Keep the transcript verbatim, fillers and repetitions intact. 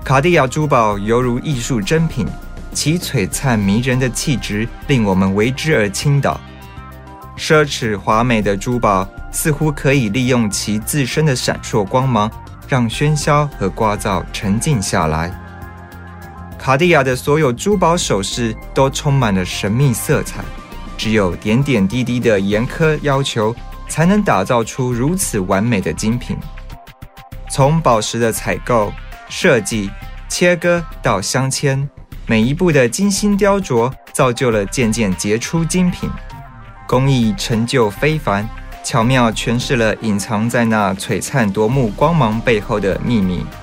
卡地亚珠宝犹如艺术珍品，其璀璨迷人的气质令我们为之而倾倒。奢侈华美的珠宝似乎可以利用其自身的闪烁光芒，让喧嚣和聒噪沉静下来。卡地亚的所有珠宝首饰都充满了神秘色彩，只有点点滴滴的严苛要求，才能打造出如此完美的精品。从宝石的采购、设计、切割到镶嵌，每一步的精心雕琢，造就了件件杰出精品。工艺成就非凡，巧妙诠释了隐藏在那璀璨夺目光芒背后的秘密。